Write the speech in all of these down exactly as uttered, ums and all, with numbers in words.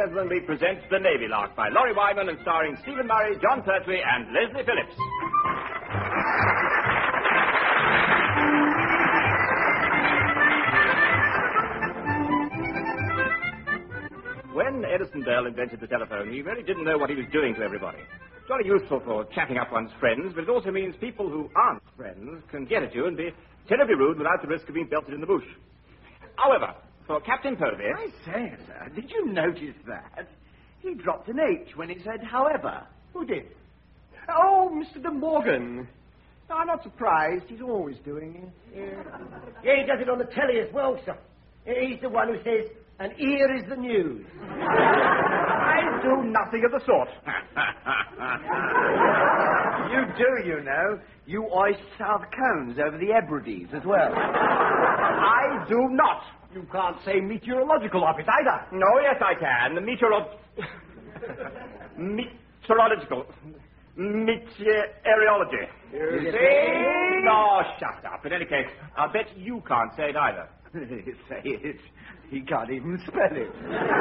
gentlemen, we present The Navy Lark by Laurie Wyman and starring Stephen Murray, John Pertwee, and Leslie Phillips. When Edison Bell invented the telephone, he really didn't know what he was doing to everybody. It's jolly useful for chatting up one's friends, but it also means people who aren't friends can get at you and be terribly rude without the risk of being belted in the bush. However, for Captain Povey... I say, sir, did you notice that? He dropped an H when he said, however. Who did? Oh, Mister De Morgan. No, I'm not surprised. He's always doing it. Yeah. yeah, he does it on the telly as well, sir. He's the one who says, and here is the news. I do nothing of the sort. You do, you know. You hoist South Cones over the Hebrides as well. I do not. You can't say meteorological office either. No, yes, I can. The meteorol... meteorological... Meteorology. You see? No, shut up. In any case, I bet you can't say it either. Say it. He can't even spell it.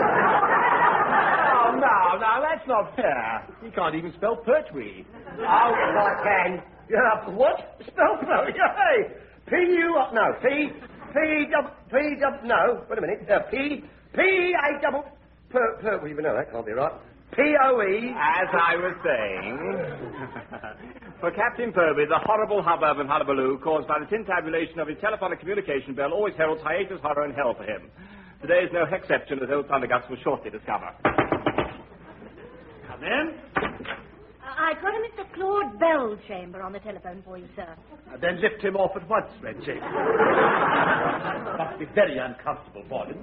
Oh, no, no, that's not fair. He can't even spell Pertwee. Oh, yes, I can. Yeah, what? Spell Pertwee? Hey, P U... No, P... P... W... P... W... No, wait a minute. Uh, P... P... A... double... Per... Per... Well, you know that can't be right. P O E... As I was saying... For Captain Purby, the horrible hubbub and hullabaloo caused by the tintabulation of his telephonic communication bell always heralds hiatus, horror, and hell for him. Today is no exception, as old Thunderguts will shortly discover. Come in. Uh, I've got a Mister Claude Belchamber on the telephone for you, sir. Uh, then lift him off at once, Redchain. Must be very uncomfortable for him.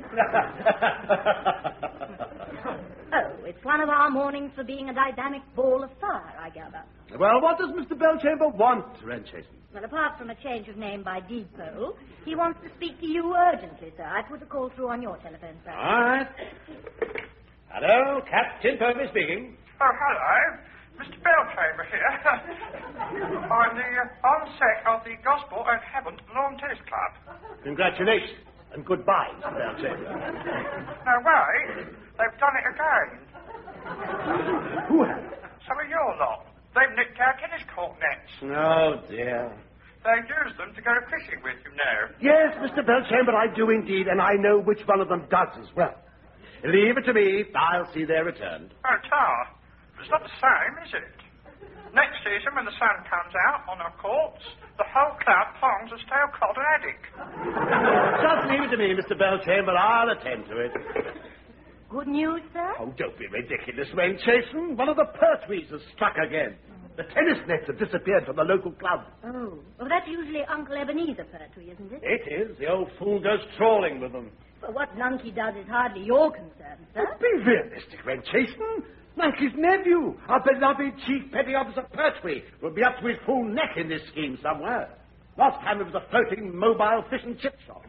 Oh, it's one of our mornings for being a dynamic ball of fire, I gather. Well, what does Mister Belchamber want, Redchain? Well, apart from a change of name by deed poll, he wants to speak to you urgently, sir. I put the call through on your telephone, sir. All right. Hello, Captain Purby speaking. Oh, hello. Mister Belchamber here. I'm the uh, on-sec of the Gospel of Heaven Lawn Tennis Club. Congratulations and goodbye, Mister Belchamber. No, wait. They've done it again. Who has? Some of your lot. They've nicked our tennis court nets. Oh, dear. They use them to go fishing with, you know. Yes, Mister Belchamber, I do indeed, and I know which one of them does as well. Leave it to me. I'll see they're returned. Oh, Tar. It's not the same, is it? Next season, when the sun comes out on our courts, the whole club pongs a stale cod and haddock. Just leave it to me, Mister Belchamber. I'll attend to it. Good news, sir? Oh, don't be ridiculous, Wayne Chasen. One of the Pertwees has struck again. The tennis nets have disappeared from the local club. Oh, well, that's usually Uncle Ebenezer Pertwee, isn't it? It is. The old fool goes trawling with them. Well, what Nunky does is hardly your concern, sir. Oh, be realistic, Wayne Chasen. Nunky's nephew, our beloved Chief Petty Officer Pertwee, will be up to his full neck in this scheme somewhere. Last time it was a floating mobile fish and chip shop.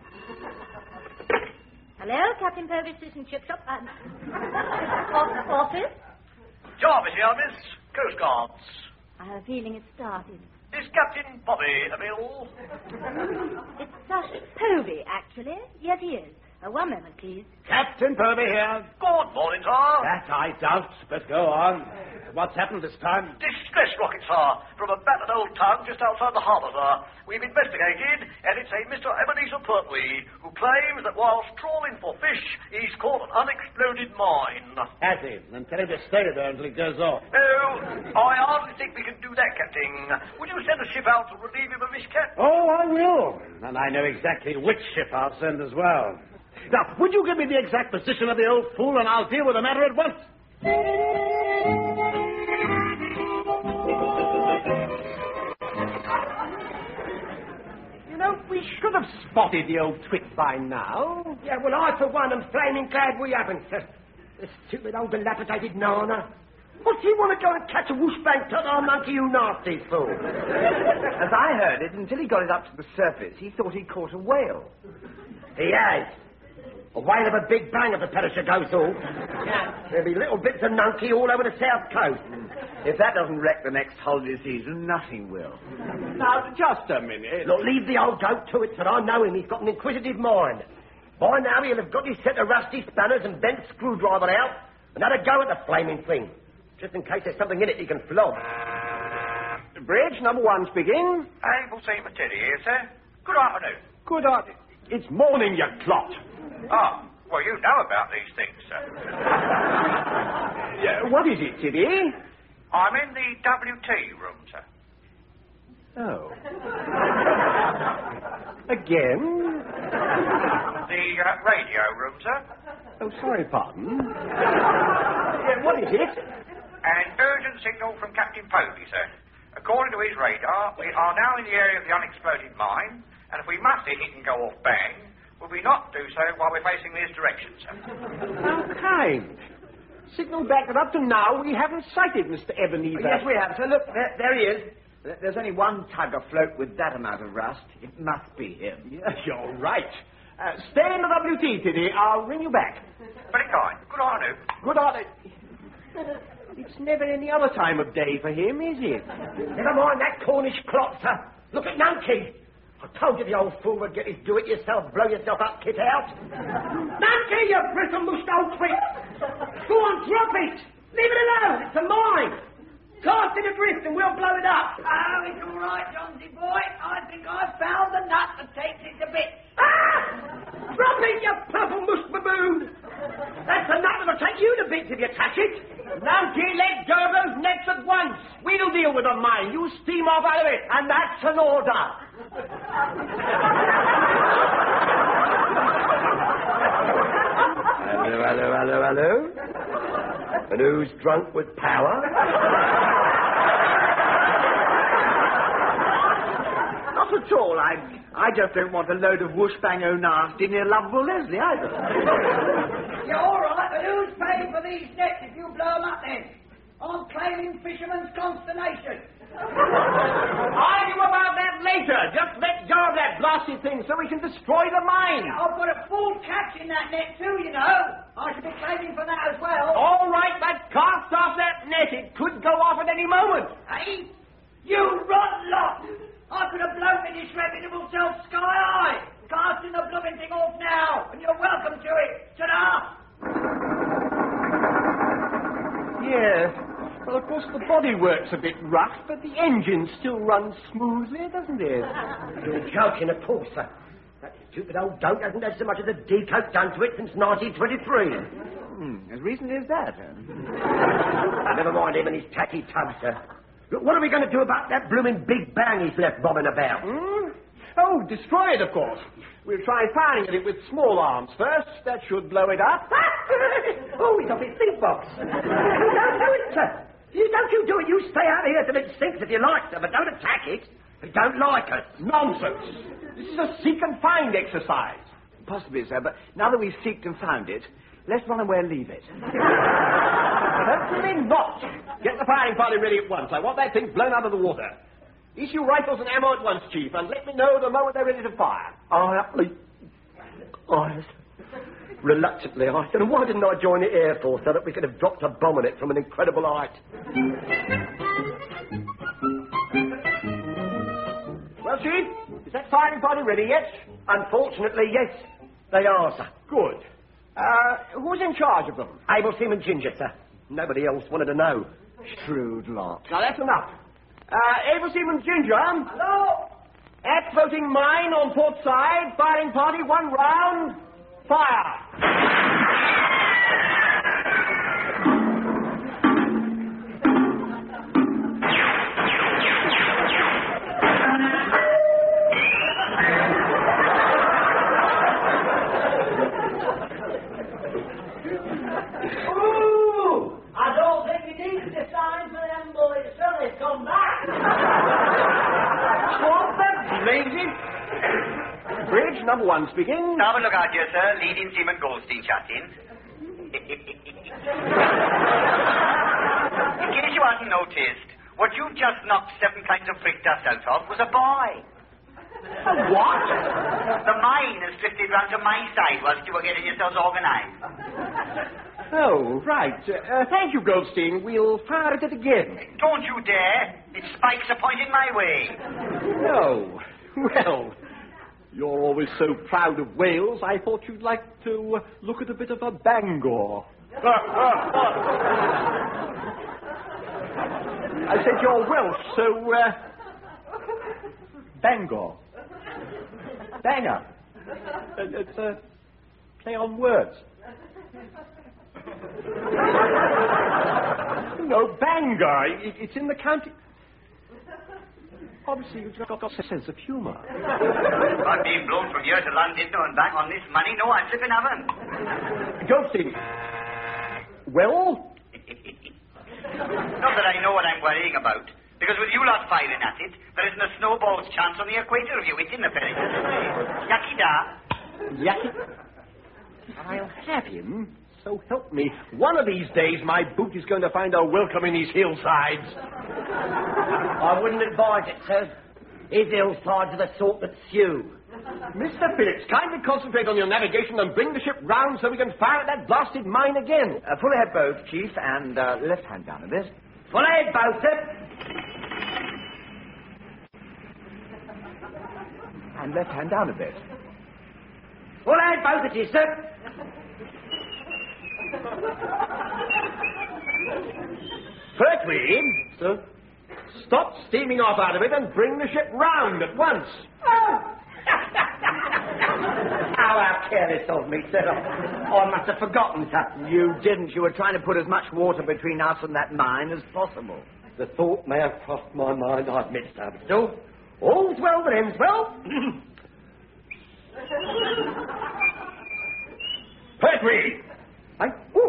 Hello, Captain Purvis Fish and Chip Shop. Um, office? Jarvis here, Miss. Coast Guards. I have a feeling it's started. Is Captain Bobby available? It's uh, Povey, actually. Yes, he is. Uh, one moment, please. Captain Purby here. Good morning, sir. That I doubt, but go on. What's happened this time? Distress rocket, sir, from a battered old tug just outside the harbour, sir. We've investigated, and it's a Mister Ebenezer Pertwee, who claims that while trawling for fish, he's caught an unexploded mine. Has he? Then tell him to stay there until he goes off. Oh, I hardly think we can do that, Captain. Would you send a ship out to relieve him of his cat? Oh, I will. And I know exactly which ship I'll send as well. Now, would you give me the exact position of the old fool, and I'll deal with the matter at once? You know, we should have spotted the old twit by now. Yeah, well, I, for one, am flaming glad we haven't. The stupid old dilapidated Nana. What, do you want to go and catch a whoosh-bang to our monkey, you nasty fool? As I heard it, until he got it up to the surface, he thought he'd caught a whale. He has. A whale of a big bang if the perisher goes off. Yeah. There'll be little bits of nunky all over the south coast. If that doesn't wreck the next holiday season, nothing will. Now, just a minute. Look, leave the old goat to it, sir. I know him. He's got an inquisitive mind. By now, he'll have got his set of rusty spanners and bent screwdriver out Another go at the flaming thing. Just in case there's something in it you can flog. Bridge, number one speaking. Able Seaman Teddy here, sir. Good afternoon. Good art. It's morning, you clot. Ah, well, you know about these things, sir. Uh, what is it, Tiddy? I'm in the W T room, sir. Oh. Again? The uh, radio room, sir. Oh, sorry, pardon. Uh, what is it? An urgent signal from Captain Povey, sir. According to his radar, we are now in the area of the unexploded mine, and if we must hit it and go off bang, will we not do so while we're facing this direction, sir? How kind. Signal back that up to now we haven't sighted Mister Ebenezer. Yes, we have, sir. Look, there, there he is. There's only one tug afloat with that amount of rust. It must be him. Yes, you're right. Uh, stay in the W T, Tiddy. I'll ring you back. Very kind. Good afternoon. Good afternoon. It's never any other time of day for him, is it? Never mind that Cornish clock, sir. Look at Nunkey. I told you the old fool would get his do-it-yourself, blow-yourself-up kit out. Nunkey, you bristle-mushed old twit! Go on, drop it! Leave it alone, it's a mine! Cast it adrift and we'll blow it up! Oh, it's all right, Johnsy boy. I think I've found the nut that takes it to bits. Ah! Drop it, you purple-mushed baboon! That's the nut that'll take you to bits if you touch it! Nunkey, let go of those nets at once! We'll deal with the mine. You steam off out of it, and that's an order! Hello, hello, hello, hello. And who's drunk with power? Not at all. I I just don't want a load of whoosh-bang-o nasty near lovable Leslie either. You're all right, but who's paying for these nets if you blow them up then? I'm claiming fisherman's consternation. Argue about that later. Just let go of that blasted thing so we can destroy the mine. I've got a full catch in that net too, you know. I should be claiming for that as well. All right, but cast off that net. It could go off at any moment. Hey, you rotten lot! I could have blown me disreputable self sky high. Casting the blooming thing off now, and you're welcome to it. Ta-da! Yes. Well, of course, the bodywork's a bit rough, but the engine still runs smoothly, doesn't it? You're joking, of course, sir. That stupid old dope hasn't had so much as a decoat done to it since nineteen twenty-three. Hmm, as recently as that, huh? Never mind him and his tacky tub, sir. Look, what are we going to do about that blooming big bang he's left bobbing about? Hmm? Oh, destroy it, of course. We'll try firing at it with small arms first. That should blow it up. Oh, he's off his think box. You don't do it, sir. You don't you do it. You stay out here till it sinks if you like, sir, but don't attack it. We don't like us. Nonsense. This is a seek and find exercise. Possibly, sir, but now that we've seeked and found it, let's run away and leave it. Certainly not. Get the firing party ready at once. I want that thing blown out of the water. Issue rifles and ammo at once, Chief, and let me know the moment they're ready to fire. I... I... Reluctantly, I said, why didn't I join the Air Force so that we could have dropped a bomb on it from an incredible height? Well, Chief, is that firing party ready yet? Unfortunately, yes, they are, sir. Good. Uh, who's in charge of them? Able Seaman Ginger, sir. Nobody else wanted to know. Shrewd lot. Now, that's enough. Uh, Able Seaman Ginger. Hello? At floating mine on port side, firing party, one round, fire. Ooh! I don't think it needs a sign for them boys, so they've come back. What the blazing? Bridge, number one speaking. Have a look out here, sir. Leading Seaman Goldstein chatting. In case you hadn't noticed, what you just knocked seven kinds of brick dust out of was a boy. A what? The mine has drifted round to my side whilst you were getting yourselves organised. Oh, right. Uh, thank you, Goldstein. We'll fire at it again. Don't you dare. Its spikes are pointed my way. No. Well, you're always so proud of Wales, I thought you'd like to uh, look at a bit of a Bangor. I said you're Welsh, so, uh... Bangor. Banger. Uh, it's a play on words. No, Bangor. It, it's in the county... Obviously, you've got, got a sense of humour. I'm being blown from here to London and back on this money. No, I'm flipping heaven. Ghosty. Well? Not that I know what I'm worrying about. Because with you lot firing at it, there isn't a snowball's chance on the equator of you hitting the ferry. Yucky da. Yucky? I'll have him. So help me. One of these days, my boot is going to find a welcome in these hillsides. I wouldn't advise it, sir. His hillsides are the sort that sue. Mister Phillips, kindly concentrate on your navigation and bring the ship round so we can fire at that blasted mine again. Uh, full ahead both, Chief, and uh, left hand down a bit. Full ahead, both, sir. And left hand down a bit. Full ahead, both of you, sir. Pertwee, sir, stop steaming off out of it and bring the ship round at once. Oh, how careless of me, sir. I must have forgotten something. You didn't. You were trying to put as much water between us and that mine as possible. The thought may have crossed my mind, I admit, sir, but still, all's well that ends well. Pertwee! I,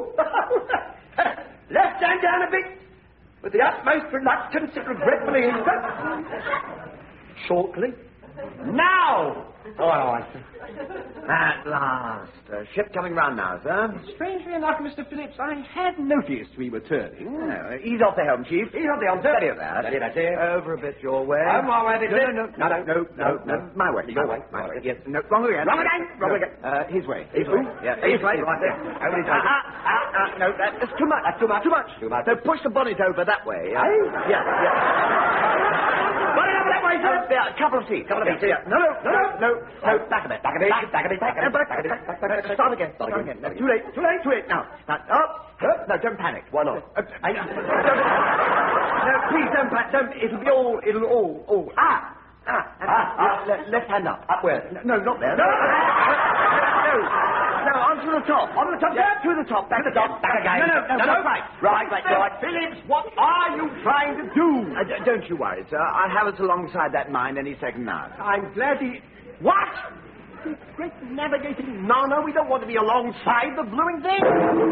left hand down a bit, with the utmost reluctance and regretfully instant. Shortly. Now! All right, sir. At last. Uh, ship coming round now, sir. Strangely enough, Mister Phillips, I had noticed we were turning. Uh, ease off the helm, Chief. Ease off the helm, sir. Steady of that. Steady, that's it. Over a bit your way. Oh, my way, no, no, no, no, no, no, no, no, my way. Your way. My way. Yes. No, wrong again. Wrong again. Wrong again. Uh, his way. His way. Yeah, his way. Right there. Over his way. Ah, ah, ah, no, that, that's too much. That's too much. Too much. Too much. So push the bonnet over that way. Uh, yeah, yeah. Bonnet over that way, sir. Uh, yeah, a couple of feet. Couple of feet. Yeah. No, no, no, no, no. Back a bit. Back a bit. Back a bit. Back a bit. Back a bit. Back a bit. Start again. Start again. No, too late. Too late. Too late. Now. Now. Up. Up. No, don't panic. Why not? Uh, I, don't, no, please don't panic. Don't. It'll be all. It'll all. All. Ah. Ah. ah, ah. Le- left hand up. Up where? No, not there. No. No. No. Onto the top. On the top. Yeah, to the top. Back to the top. Back again. No, no, no. No, no. Right. Right. Right. Right. Phillips, what are you trying to do? Uh, d- don't you worry, sir. I'll have us alongside that mine any second now. I'm glad he... What? You great navigating nana, we don't want to be alongside the blooming thing.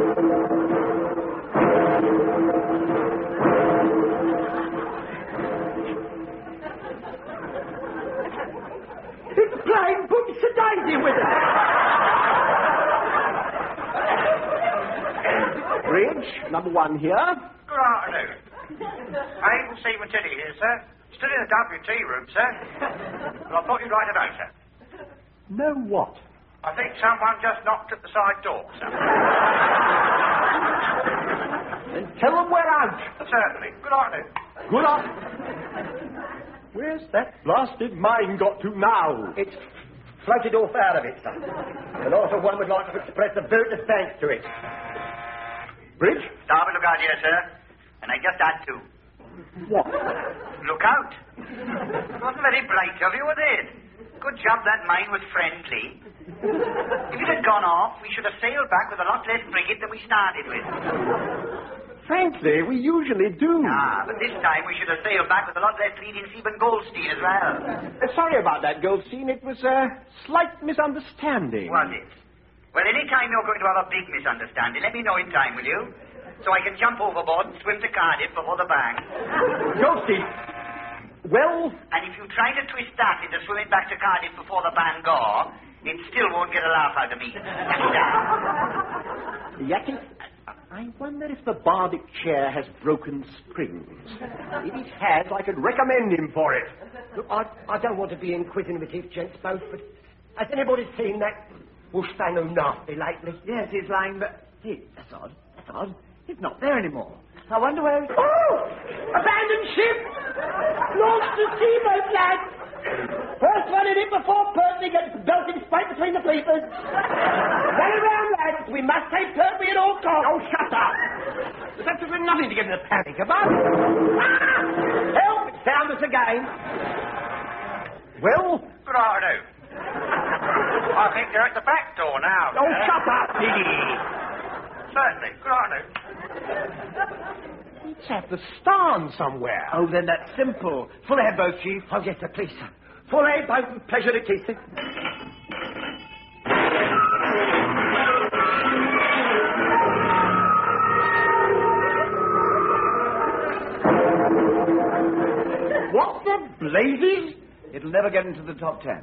It's flying boots daisy with it. Bridge, number one here. Good afternoon. I'm Stephen Tilley here, sir. Still in the W T room, sir. But I thought you'd like to know, sir. Know what? I think someone just knocked at the side door, sir. Then tell them we're out. Certainly. Good afternoon. Good on. Where's that blasted mine got to now? It's floated off out of it, sir. And also one would like to express a vote of thanks to it. Bridge? Starboard look out here, sir. And I just had to. What? Look out. It wasn't very bright of you, was it? Good job that mine was friendly. If it had gone off, we should have sailed back with a lot less frigate than we started with. Frankly, we usually do. Ah, but this time we should have sailed back with a lot less leading seaman Goldstein as well. Uh, sorry about that, Goldstein. It was a slight misunderstanding. Was it? Well, any time you're going to have a big misunderstanding, let me know in time, will you? So I can jump overboard and swim to Cardiff before the bang. Goldstein, well... And if you try to twist that into swimming back to Cardiff before the Bangor, it still won't get a laugh out of me. Yaki, I wonder if the Bardic chair has broken springs. If it has, I could recommend him for it. Look, I, I don't want to be inquisitive, gents both, but has anybody seen that Wolfsbang O'Nasty lately? Yes, he's lying, but... Gee, that's odd. That's odd. He's not there anymore. I wonder where he's... Oh! Abandoned ship! Lost the steamboat, lads! First one in it before Pertwee gets belted straight between the sleepers. Run around, lads! Adams. We must save Pertwee at all costs. Oh, shut up! There's absolutely nothing to get in a panic about. Ah! Help! It's found us again. Well? Good afternoon. I think they're at the back door now. Oh, sir. shut up, Piggy! Certainly. Good afternoon. It's at the Starn somewhere. Oh, then that's simple. Full ahead, both, Chief. Oh, yes, sir, please, sir. Full aid, boat. Pleasure to teach you. What the blazes? It'll never get into the top ten.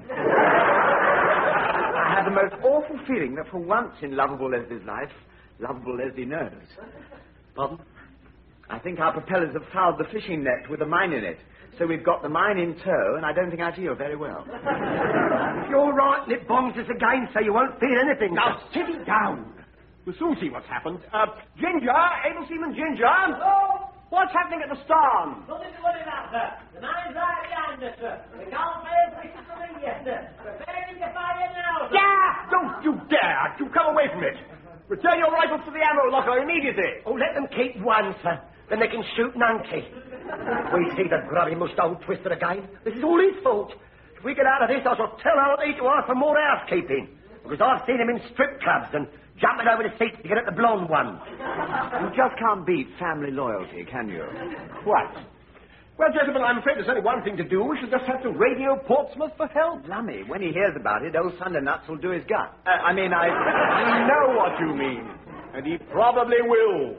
I have the most awful feeling that for once in lovable Leslie's life, lovable Leslie knows. Pardon? I think our propellers have fouled the fishing net with a mine in it. So we've got the mine in tow, and I don't think I feel very well. If you're right, and it bombs us again, so you won't feel anything. Now, sit it down. We'll soon see what's happened. Uh, Ginger, Able Seaman Ginger. Oh! What's happening at the Starn? Nothing to worry about, sir. The mine's right behind us, sir. The can't players wish to ring you, sir. Preparing to fire now, sir. Yeah! Don't you dare! You come away from it. Return your rifles to the ammo locker immediately. Oh, let them keep one, sir. Then they can shoot Nancy. We see the grubby mushed old twister again. This is all his fault. If we get out of this, I shall tell Artie to ask for more housekeeping. Because I've seen him in strip clubs and jumping over the seats to get at the blonde ones. You just can't beat family loyalty, can you? Quite. Well, gentlemen, I'm afraid there's only one thing to do. We shall just have to radio Portsmouth for help. Lummy, when he hears about it, old Thundernuts will do his gut. Uh, I mean, I... I know what you mean. And he probably will.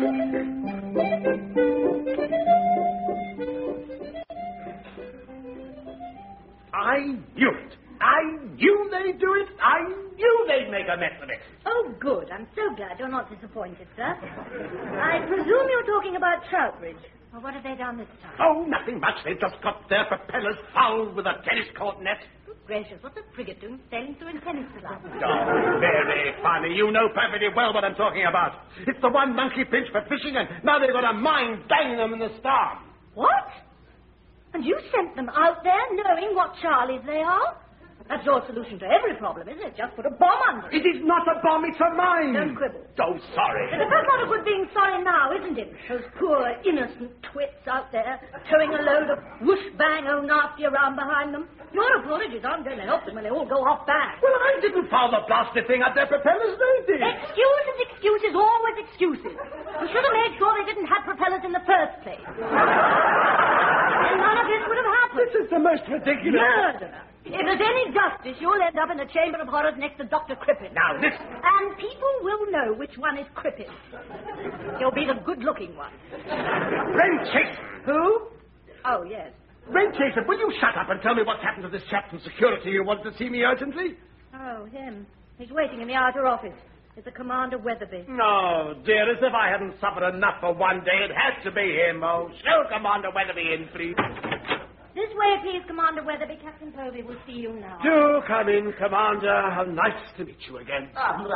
I knew it. I knew they'd do it. I knew they'd make a mess of it. Oh, good. I'm so glad you're not disappointed, sir. I presume you're talking about Troutbridge. Well, what have they done this time? Oh, nothing much. They've just got their propellers fouled with a tennis court net. Good gracious, what's a frigate doing sailing through a tennis club? Oh, very funny. You know perfectly well what I'm talking about. It's the one monkey pinch for fishing, and now they've got a mine banging them in the Starn. What? And you sent them out there knowing what Charlies they are? That's your solution to every problem, isn't it? Just put a bomb under it. It is not a bomb, it's a mine. Don't quibble. Oh, sorry. But that's not a good being sorry now, isn't it? Those poor, innocent twits out there, towing a load of whoosh-bang old nasty around behind them. Your apologies aren't going to help them when they all go off bang. Well, I didn't foul the blasted thing at their propellers, they did. Excuses, excuses, always excuses. We should have made sure they didn't have propellers in the first place. And none of this would have happened. This is the most ridiculous... Murder. If there's any justice, you'll end up in the Chamber of Horrors next to Doctor Crippen. Now, listen. And people will know which one is Crippen. He'll be the good-looking one. Ren Chasen. Who? Oh, yes. Ren Chasen, will you shut up and tell me what's happened to this chap from security who wanted to see me urgently? Oh, him. He's waiting in the outer office. It's the Commander Weatherby. No, dear, as if I hadn't suffered enough for one day. It has to be him. Oh, show Commander Weatherby in, please. This way, please, Commander Weatherby. Captain Povey will see you now. Do come in, Commander. How nice to meet you again.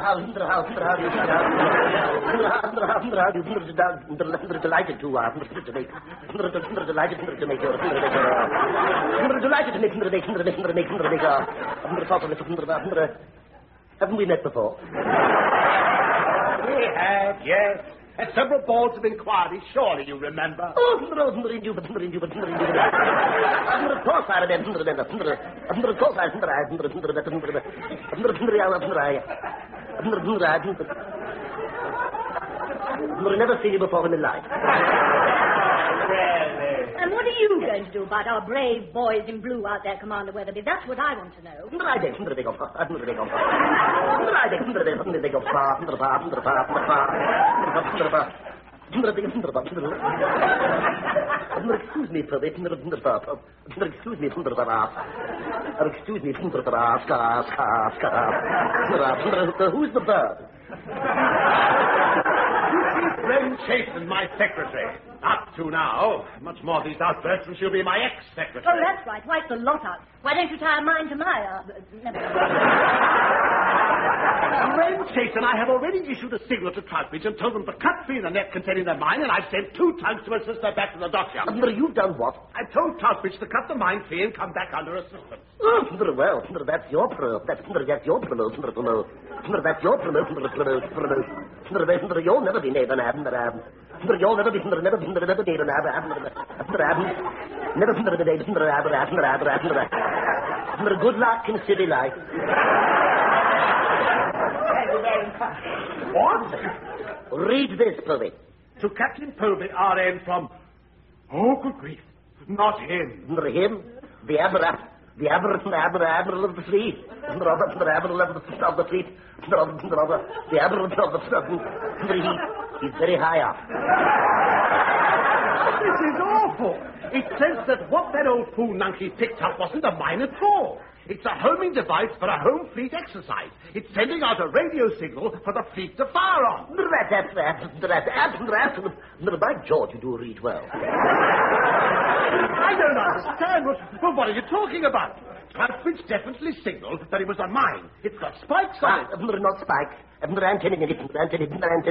Delighted to, uh, to make, delighted to make your, delighted to make, make, make, make, uh, haven't we met before? We have, yes. At several boards of inquiry, surely you remember. Oh, of course I remember. Of course I remember. Of course I remember. I've never seen you before in my life. And what are you going to do about our brave boys in blue out there, Commander Weatherby? That's what I want to know. Excuse me, Excuse me, Excuse me, who's the bird? Ren Chasen, my secretary. Up to now. Much more of these outbursts and she'll be my ex-secretary. Oh, that's right. Wipe the lot out. Why don't you tie a mine to my... Uh, never mind. Ren Chase and I have already issued a signal to Troutbridge and told them to cut free the net containing their mine, and I've sent two tugs to assist her back to the dockyard. But you've done what? I told Troutbridge to cut the mine free and come back under assistance. Oh, well, that's your pro. That's, that's your promotion. That's your promotion. You'll never be Nathan Adam. You'll never be never be never be Nathan Adam. Never be Nathan Adam. Good luck in city life. What? Read this, Povey. To Captain Povey, R N from... Oh, good grief. Not him. Him? The Admiral. The Admiral, Admiral, Admiral of the fleet. The Admiral of the, of the fleet. The Admiral of the, of the fleet. He's very high up. This is awful. It says that what that old fool Nunky picked up wasn't a mine at all. It's a homing device for a home fleet exercise. It's sending out a radio signal for the fleet to fire on. That's, that's, that's, that's, that's, by George, you do read well. I don't understand. What, well, what are you talking about? Troutbridge definitely signaled that it was a mine. It's got spikes on it. Not spikes. Anthony, Anthony, Anthony,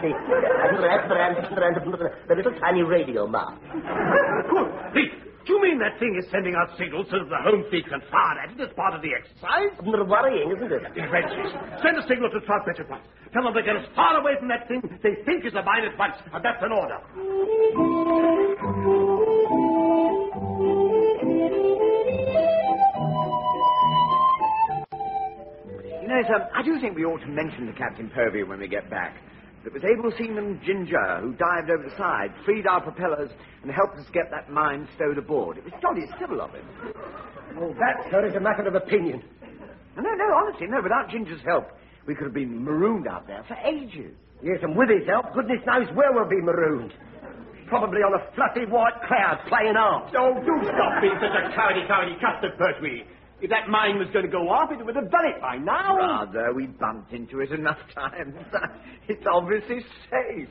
the little tiny radio mark. Good. Please. Do you mean that thing is sending out signals so that the home fleet can fire at it as part of the exercise? Worrying, isn't it? Wrenches. Send a signal to Troutbridge at once. Tell them to get as far away from that thing they think is a mine at once, and that's an order. You know, sir, I do think we ought to mention to Captain Povey when we get back that was able seaman Ginger, who dived over the side, freed our propellers, and helped us get that mine stowed aboard. It was jolly civil of him. Oh, that, sir, is a matter of opinion. No, no, honestly, no, without Ginger's help, we could have been marooned out there for ages. Yes, and with his help, goodness knows where we'll be marooned. Probably on a fluffy white cloud playing arms. Oh, do stop being such a cowardy, cowardy custard, Pertwee. If that mine was going to go off, it would have done it by now. Rather, we bumped into it enough times. It's obviously safe.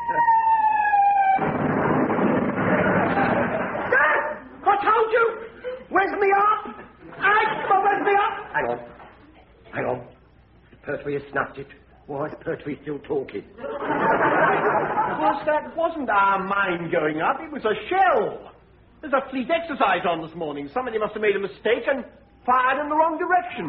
Dad! I told you! Where's me up? Hey, where's me up? Hang on. Hang on. Pertwee has snuffed it. Why is Pertwee still talking? Of course, that wasn't our mine going up. It was a shell. There's a fleet exercise on this morning. Somebody must have made a mistake and fired in the wrong direction.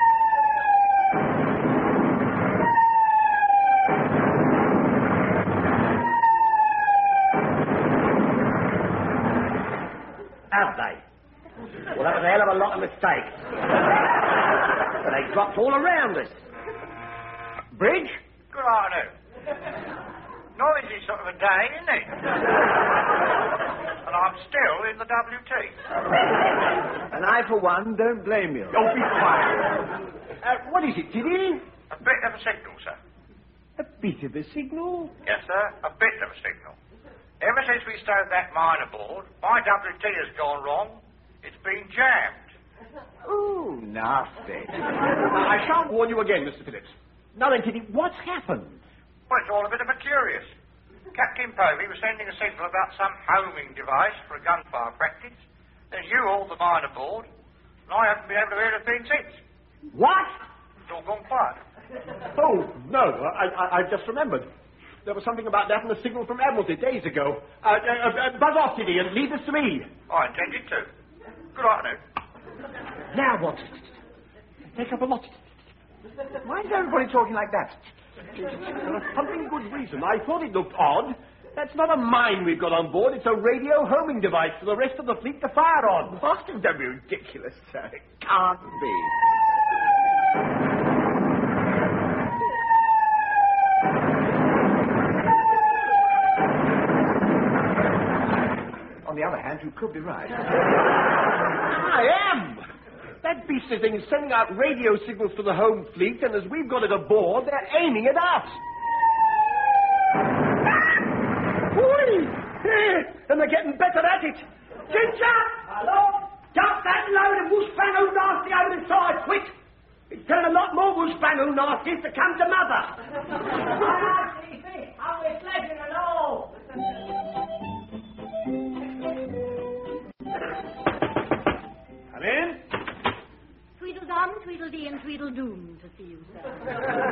Have they? Well, that was a hell of a lot of mistakes. But they dropped all around us. Bridge? Good afternoon. Noisy sort of a day, isn't it? And I'm still in the W T. And I, for one, don't blame you. Don't be quiet. Uh, what is it, Tiddy? A bit of a signal, sir. A bit of a signal? Yes, sir, a bit of a signal. Ever since we stowed that mine aboard, my W T has gone wrong. It's been jammed. Oh, nasty. I shan't warn you again, Mister Phillips. Now then, Tiddy, what's happened? Well, it's all a bit of a curious. Captain Povey was sending a signal about some homing device for a gunfire practice. Then you hauled the mine aboard, and I haven't been able to hear a thing since. What? It's all gone quiet. Oh, no, I, I, I just remembered. There was something about that in the signal from Admiralty days ago. Uh, uh, uh, buzz off, Tiddy, and leave this to me. I intended to. Good afternoon. Now what? Take up a lot. Why is everybody talking like that? For something good reason. I thought it looked odd. That's not a mine we've got on board. It's a radio homing device for the rest of the fleet to fire on. Must have been ridiculous, sir. It can't be. On the other hand, you could be right. I am! That beastly thing is sending out radio signals to the home fleet, and as we've got it aboard, they're aiming at us. Oi! And they're getting better at it. Ginger! Hello? Dump that load of whoosh-bang-oo nasty over the side, quick! It's telling a lot more whoosh-bang-oo nasties to come to mother. Ah, see, see, how we're sledging along. Come in. Tweedledum, Tweedledee, and Tweedledoom to see you, sir.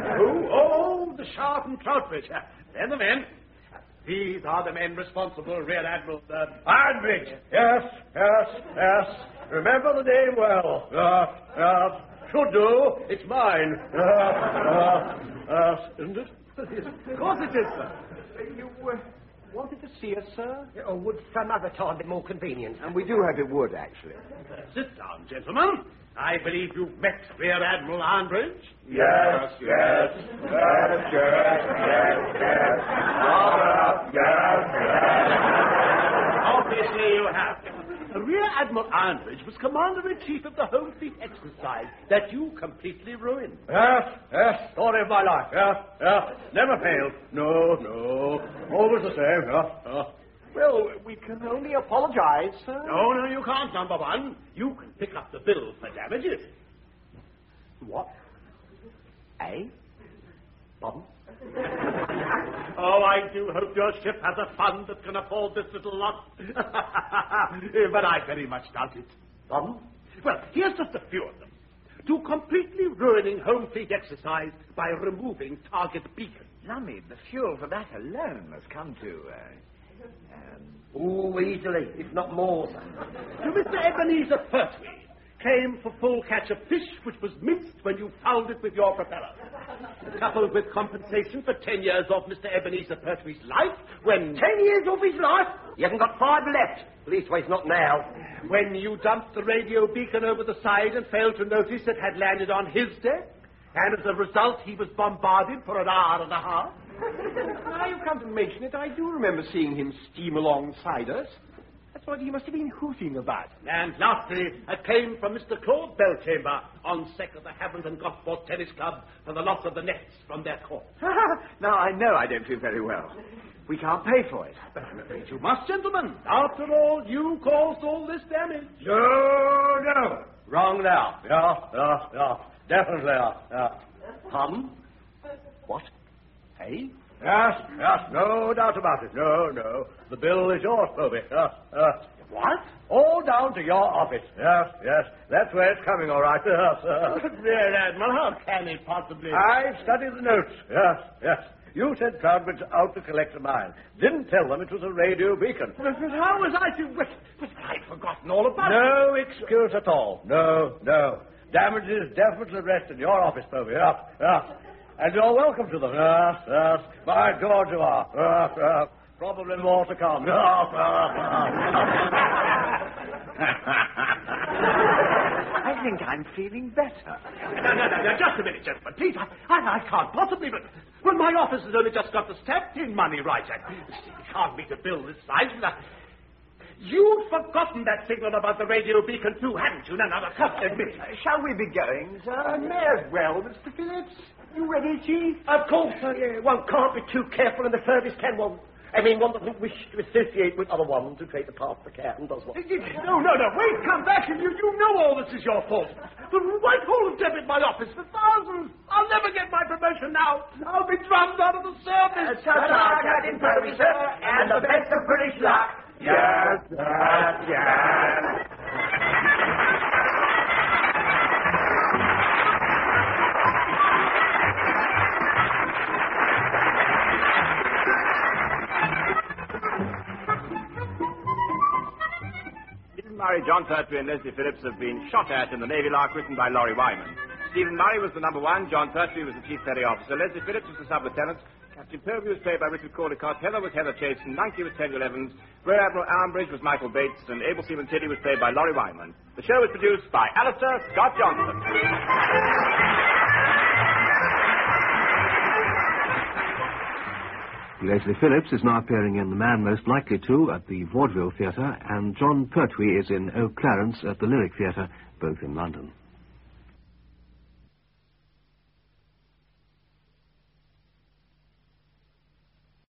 Sharp, and Troutbridge. They're the men. These are the men responsible, Rear Admiral. Uh, Ironbridge. Yes, yes, yes. Remember the name well. Yes, yes. Should do. It's mine. Yes, yes, yes. Isn't it? of course it is, sir. You uh, wanted to see us, sir? Or would some other time be more convenient? And we do hope it would, actually. Sit down, gentlemen. I believe you've met Rear Admiral Ironbridge? Yes, yes, yes, yes, yes, yes. Yes, yes. Obviously you have. Rear Admiral Ironbridge was Commander-in-Chief of the Home Fleet exercise that you completely ruined. Yes, yes, story of my life. Yes, yes, never failed. No, no, always the same. Yes, yes. Well, we can only apologize, sir. No, no, you can't, number one. You can pick up the bill for damages. What? Eh? Pardon? Oh, I do hope your ship has a fund that can afford this little lot. But I very much doubt it. Pardon? Well, here's just a few of them. To completely ruining Home Fleet exercise by removing target beacon. Lummy, the fuel for that alone must come to... Uh... Um, oh, easily, if not more. To Mister Ebenezer Pertwee came for full catch of fish, which was minced when you fouled it with your propeller. Coupled with compensation for ten years off Mister Ebenezer Pertwee's life, when... Ten years off his life? He hasn't got five left. Leastways, not now. When you dumped the radio beacon over the side and failed to notice it had landed on his deck, and as a result, he was bombarded for an hour and a half. Now you come to mention it, I do remember seeing him steam alongside us. That's what he must have been hooting about. And lastly, a claim from Mister Claude Belchamber on sec of the Havant and Gosport Tennis Club for the loss of the nets from their court. Now, I know I don't feel very well. We can't pay for it. But I'm afraid you must, gentlemen. After all, you caused all this damage. No, no. Wrong now. Yeah, yeah, yeah. Definitely, yeah, yeah. Pardon? What? Hey? Yes, yes, no doubt about it. No, no. The bill is yours, Toby. Yes, yes. What? All down to your office. Yes, yes. That's where it's coming, all right. Yes, yes. Rear Admiral, how can it possibly... I've studied the notes. Yes, yes. You sent Troutbridge out to collect a mine. Didn't tell them it was a radio beacon. But, but how was I to... But, but I'd forgotten all about it. No excuse at all. No, no. Damages definitely rest in your office, Toby. Yes, yes. And you're welcome to them. Yes, yes. By George, you are. Yes, yes. Probably more to come. Yes, yes, I think I'm feeling better. No, no, no, no, just a minute, gentlemen. Please, I, I, I can't possibly, but... Well, my office has only just got the stamped-in money right. I can't meet a bill this size without... You've forgotten that signal about the radio beacon, too, haven't you? No, no, no, come, admit it. Uh, shall we be going, sir? May as well, Mister Phillips. You ready, Chief? Of course, sir. Yeah. One can't be too careful in the service, can one? I mean, one doesn't wish to associate with other ones who take the part of the captain, does one? No, no, no, wait, come back, and you, you know all this is your fault. The White Hall has debit my office for thousands. I'll never get my promotion now. I'll be drummed out of the service. Uh, Ta-ta, Captain Purdy, sir, and the best of British luck. Yes, yes, yes. Stephen Murray, John Pertwee, and Leslie Phillips have been shot at in the Navy Lark written by Laurie Wyman. Stephen Murray was the number one, John Pertwee was the chief petty officer, Leslie Phillips was the sub-lieutenant, Captain Purvey was played by Richard Caldecott, Heather was Heather Chasen, Nunkey was Samuel Evans, Rear Admiral Ironbridge was Michael Bates, and Able Seaman Tiddy was played by Laurie Wyman. The show was produced by Alistair Scott Johnson. Leslie Phillips is now appearing in The Man Most Likely To at the Vaudeville Theatre, and John Pertwee is in O Clarence at the Lyric Theatre, both in London.